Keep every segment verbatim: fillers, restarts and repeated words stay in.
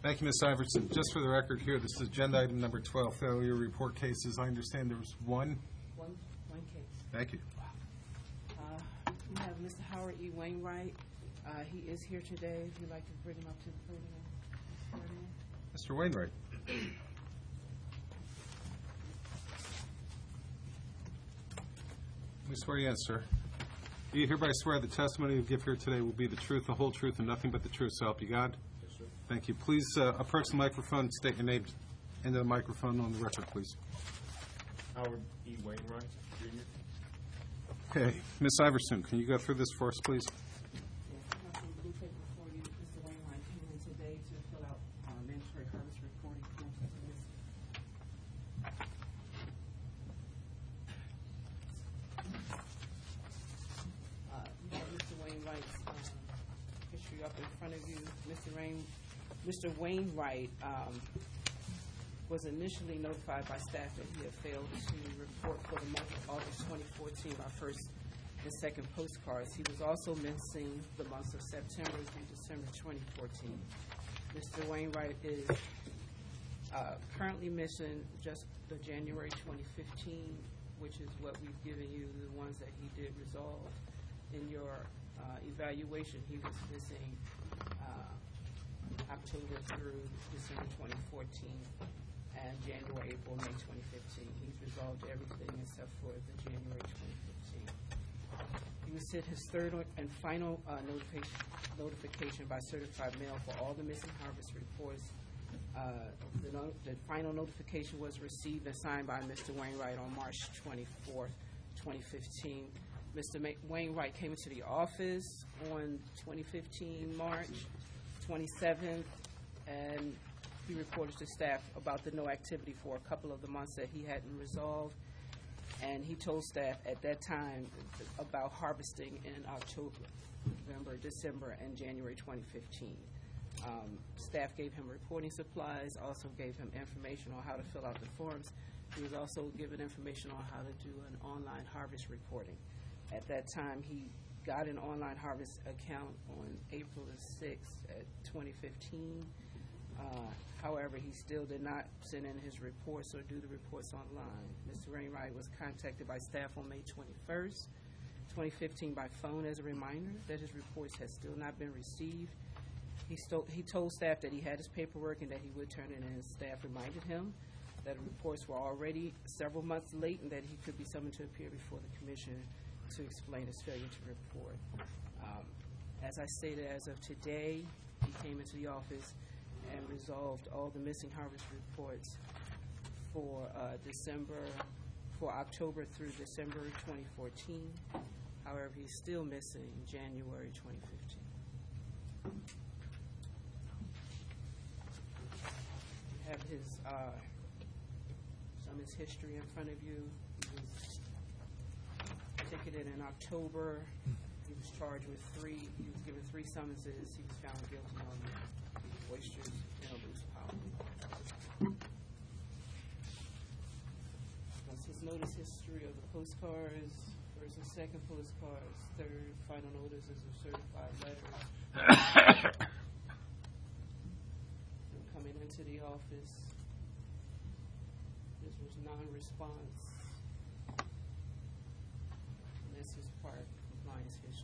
Thank you, Miz Iverson. Just for the record here, this is agenda item number twelve, failure report cases. I understand there was one. One, one case. Thank you. Uh, we have Mister Howard E. Wainwright. Uh, he is here today. If you'd like to bring him up to the podium. Mister Wainwright. We swear you in, sir. Do you hereby swear the testimony you give here today will be the truth, the whole truth, and nothing but the truth, so help you God? Yes, sir. Thank you. Please uh, approach the microphone, state your name into the microphone on the record, please. Howard E. Wainwright, Junior Okay. Miz Iverson, can you go through this for us, please? Yes, I have some blue paper for you. Mister Wainwright came in today to fill out uh, mandatory harvest reporting forms for this. Uh, you have Mister Wainwright's um, history up in front of you. Mister Rain, Mister Wainwright um, was initially notified by staff that he had failed to report for the month of August twenty fourteen, our first and second postcards. He was also missing the months of September through December twenty fourteen. Mister Wainwright is uh, currently missing just the January twenty fifteen, which is what we've given you, the ones that he did resolve. In your uh, evaluation, he was missing uh, October through December twenty fourteen and January, April, May twenty fifteen. He's resolved everything except for the January twenty fifteen. He was sent his third and final uh, notification, notification by certified mail for all the missing harvest reports. Uh, the, no, the final notification was received and signed by Mister Wainwright on March twenty-fourth, twenty fifteen. Mister Ma- Wainwright came into the office on twenty fifteen, March twenty-seventh, and he reported to staff about the no activity for a couple of the months that he hadn't resolved. And he told staff at that time about harvesting in October, November, December, and January twenty fifteen. Um, staff gave him reporting supplies, also gave him information on how to fill out the forms. He was also given information on how to do an online harvest reporting. At that time, he got an online harvest account on April the sixth at twenty fifteen. Uh, however, he still did not send in his reports or do the reports online. Mister Wainwright was contacted by staff on May twenty-first, twenty fifteen by phone as a reminder that his reports had still not been received. He, sto- he told staff that he had his paperwork and that he would turn it in, and staff reminded him that the reports were already several months late and that he could be summoned to appear before the commission to explain his failure to report. Um, as I stated, as of today, he came into the office and resolved all the missing harvest reports for uh, December, for October through December twenty fourteen. However, he's still missing January twenty fifteen. You have his uh, some of his history in front of you. He was ticketed in October. He was charged with three. He was given three summonses. He was found guilty on oysters in a loose powder. That's his notice history of the postcards. First and second postcards. Third, final notices of certified letters. And coming into the office, this was non-response. And this is part of compliance history.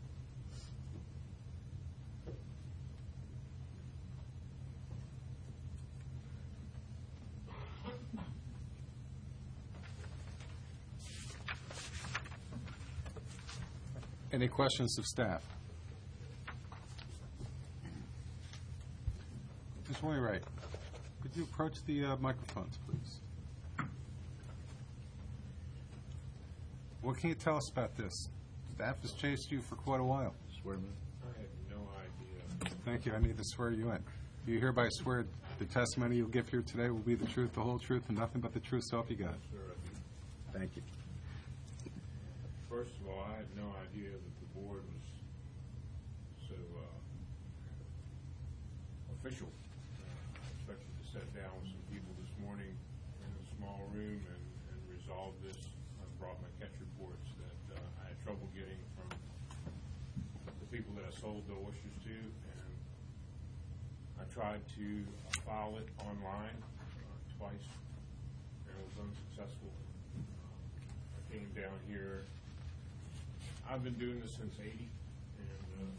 Any questions of staff? Miz Wainwright, could you approach the uh, microphones, please? What can you tell us about this? Staff has chased you for quite a while. Swear me. I had no idea. Thank you. I need to swear you in. Do you hereby swear the testimony you'll give here today will be the truth, the whole truth, and nothing but the truth, so help you God? Sir, I do. Thank you. First of all, I had no idea that the board was so uh, official. Uh, I expected to sit down with some people this morning in a small room and, and resolve this. I brought my catch reports that uh, I had trouble getting from the people that I sold the oysters to, and I tried to file it online uh, twice, and it was unsuccessful. I came down here. I've been doing this since eighty, and uh,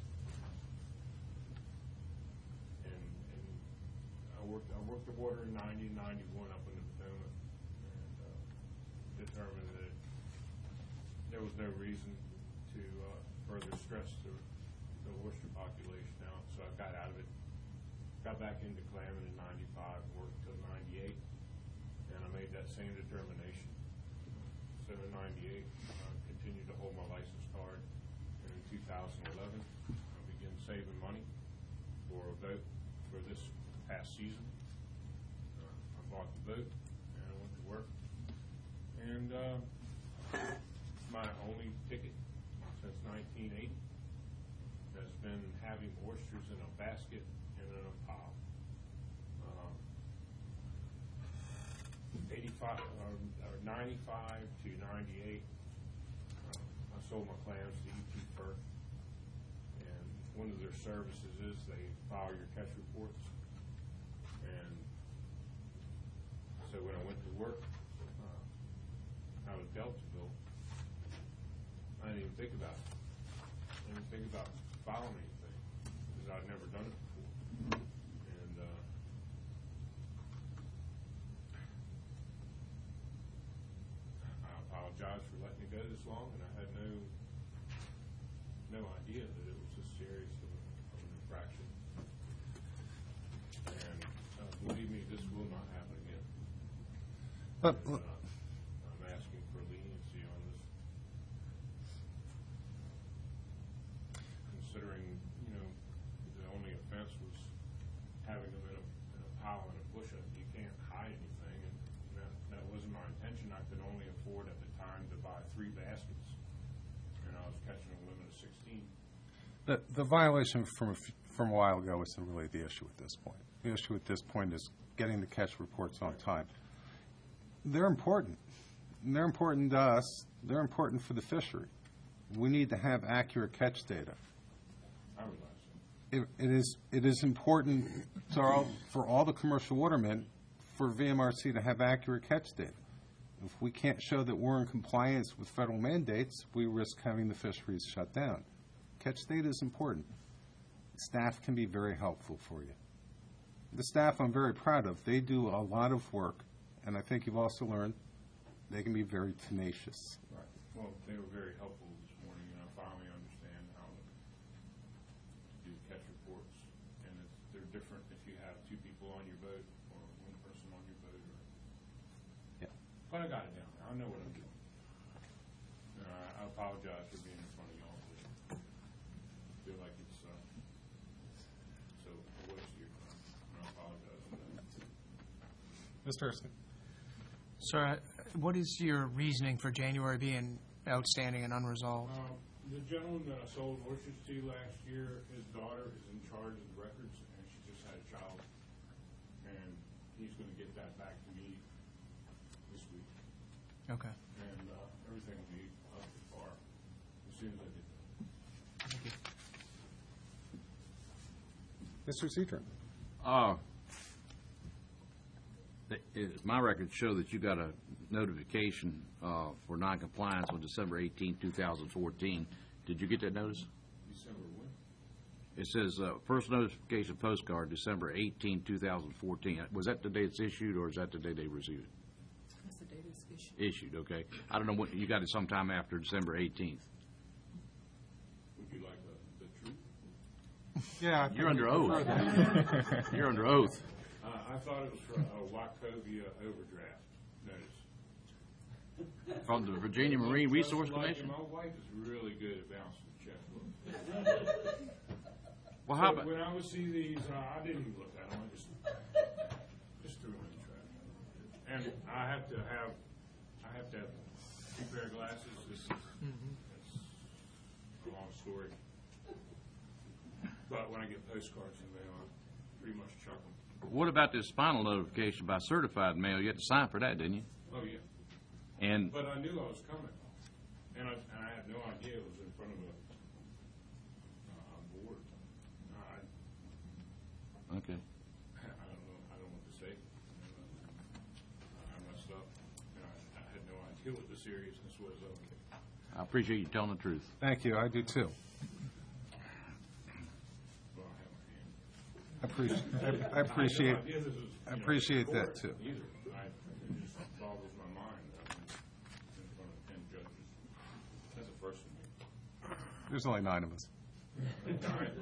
and, and I worked I worked the water in ninety, ninety-one up in the Potomac, and uh, determined that there was no reason to uh, further stress the, the oyster population out, so I got out of it. Got back into clamming in ninety-five, worked till ninety-eight, and I made that same determination. So in ninety-eight, I continued to hold my license card, and in two thousand eleven, I began saving money for a boat for this past season. Uh, I bought the boat, and I went to work, and uh, my only ticket since nineteen eighty has been having oysters in a basket and in a pile. Um, eighty-five or, or ninety-five to ninety-eight, uh, I sold my clams to E T Firth, and one of their services is they file your catch reports. And so when I went to work uh, out of Deltaville, I didn't even think about it. I didn't even think about filing anything because I'd never done it before. And uh, I apologize for letting it go this long, and I had no no idea that it was this serious of, a, of an infraction. And uh, believe me, this will not happen again. But, And, uh, I'm asking for leniency on this. Considering, you know, the only offense was having them in a, in a pile in a bush. You can't hide anything, and that, that wasn't my intention. I could only afford at the time to buy three baskets, and I was catching a limit of sixteen. The, the violation from a, f- from a while ago isn't really the issue at this point. The issue at this point is getting the catch reports on time. They're important. And they're important to us. They're important for the fishery. We need to have accurate catch data. I realize that. It, it is it is important to all, for all the commercial watermen for V M R C to have accurate catch data. If we can't show that we're in compliance with federal mandates, we risk having the fisheries shut down. Catch data is important. Staff can be very helpful for you. The staff I'm very proud of. They do a lot of work, and I think you've also learned they can be very tenacious. Right. Well, they were very helpful this morning, and I finally understand how to do catch reports. And it's, they're different if you have two people on your boat or one person on your boat. Or, Yeah. but I got it down there. I know what I'm doing. Uh, I apologize for being in front of y'all. But I feel like it's uh, so a waste of your time. And I apologize for that. Mister Erskine. Sir, uh, what is your reasoning for January being outstanding and unresolved? Um, The gentleman that I sold oysters to last year, his daughter is in charge of the records, and she just had a child, and he's going to get that back to me this week, Okay. and uh, everything will be up to par as soon as I get that. Thank you. Mister Cedrin. Uh, th- is- my records show that you got a notification uh, for noncompliance on December eighteenth, two thousand fourteen. Did you get that notice? December when? It says, uh, first notification postcard, December eighteenth, two thousand fourteen. Was that the day it's issued, or is that the day they received it? That's the date it's issued. Issued, okay. I don't know what, you got it sometime after December eighteenth. Would you like the, the truth? Yeah. You're under oath. You're under oath. Uh, I thought it was for a Wachovia overdraft notice. From the Virginia Marine Resource Like, Commission? My wife is really good at bouncing checkbooks. Well, how So about, when I would see these, uh, I didn't even look at them. I just just threw them in the trash. And I have to have, I have to have two pair of glasses. This is it's a long story. But when I get postcards in the mail, I pretty much chuck them. what about this final notification by certified mail? You had to sign for that, didn't you? Oh yeah. And But I knew I was coming, and I, and I had no idea it was in front of a, uh, a board. I, Okay. I don't know, I don't know what to say. I messed up, and I, I had no idea what the seriousness was of it. I appreciate you telling the truth. Thank you, I do too. Well, I have my hand. I appreciate, I- I appreciate, I had no idea this was, you I know, appreciate that, court too. Either. I, it just boggles my mind, I mean, in front of ten judges. That's a first for me. there's only nine of us. All right.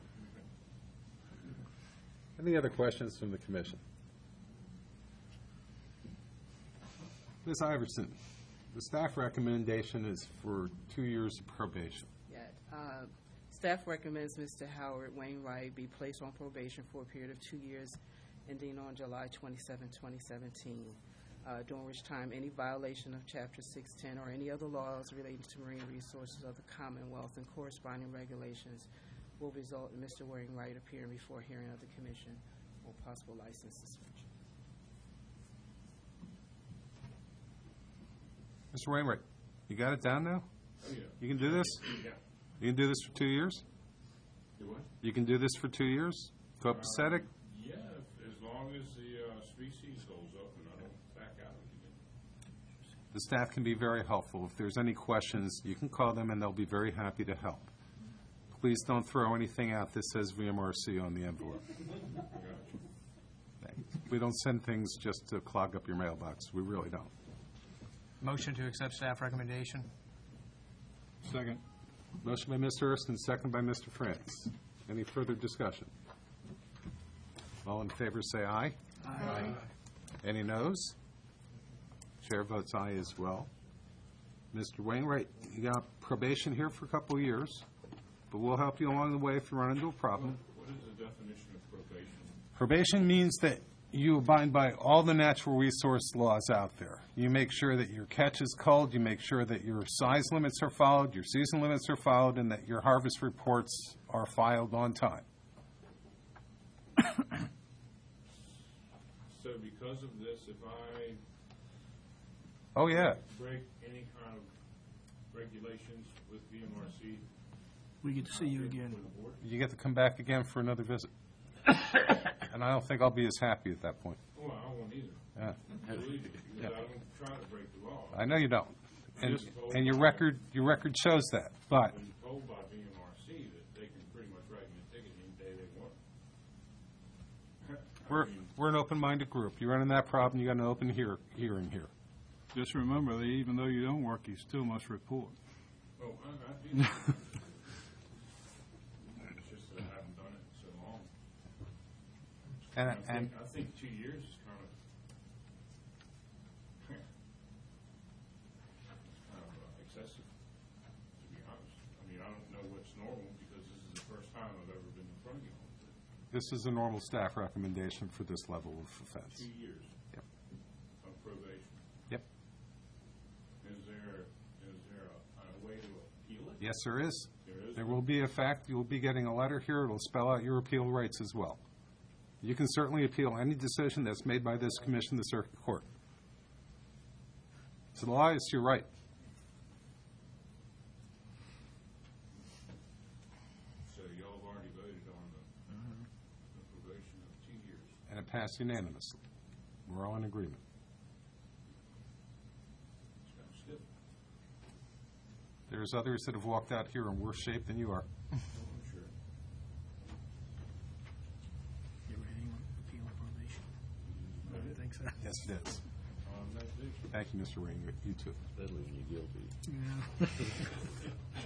Any other questions from the commission? Miz Iverson, the staff recommendation is for two years of probation. Yeah, uh, staff recommends Mister Howard Wainwright be placed on probation for a period of two years ending on July twenty-seventh, twenty seventeen, uh, during which time any violation of Chapter six ten or any other laws relating to marine resources of the Commonwealth and corresponding regulations will result in Mister Wainwright appearing before hearing of the commission or possible license suspension. Mister Wainwright, you got it down now? Oh, yeah. You can do this? Yeah. You can do this for two years? Do what? You can do this for two years? Copacetic? Yeah, if- as long as the uh, species holds up and I don't back out again. The staff can be very helpful. If there's any questions, you can call them and they'll be very happy to help. Please don't throw anything out that says V M R C on the envelope. We don't send things just to clog up your mailbox. We really don't. Motion to accept staff recommendation. Second. Motion by Mister Erston, second by Mister France. Any further discussion? All in favor say aye. Aye. Any noes? Chair votes aye as well. Mister Wainwright, you got probation here for a couple of years, but we'll help you along the way if you run into a problem. What is the definition of probation? Probation means that you abide by all the natural resource laws out there. You make sure that your catch is culled, you make sure that your size limits are followed, your season limits are followed, and that your harvest reports are filed on time. So because of this, if I Oh, yeah. break any kind of regulations with V M R C, We get to see you again. for the board? You get to come back again for another visit. And I don't think I'll be as happy at that point. Well, I won't either. Yeah. Believe me, because I don't try to break the law. I know you don't. And, and your record, your record shows that. But I've been told by V M R C that they can pretty much write me a ticket any day they want. I we're, mean, we're an open-minded group. You run into that problem, you got an open hear, hearing here. Just remember that even though you don't work, you still must report. Oh, I, I do. It's just that I haven't done it in so long. And, I and think, I think two years is kind of, it's kind of uh, excessive, to be honest. I mean, I don't know what's normal because this is the first time I've ever been in front of you all. this is a normal staff recommendation for this level of offense. Two years Yep. of probation. Yep. Is there, is there a, a way to appeal it? Yes, there is. There is? There will be a fact, you'll be getting a letter here, it'll spell out your appeal rights as well. You can certainly appeal any decision that's made by this commission, the circuit court. So the law is your right. So y'all have already voted on the, the probation of two years. And it passed unanimously. We're all in agreement. It's kind of stiff. There's others that have walked out here in worse shape than you are. Oh, I'm sure. You ever had anyone appeal probation? I don't think so. Yes, it is. Um, that's it. Thank you, Mister Rainey. You too. Especially when you're guilty. Yeah.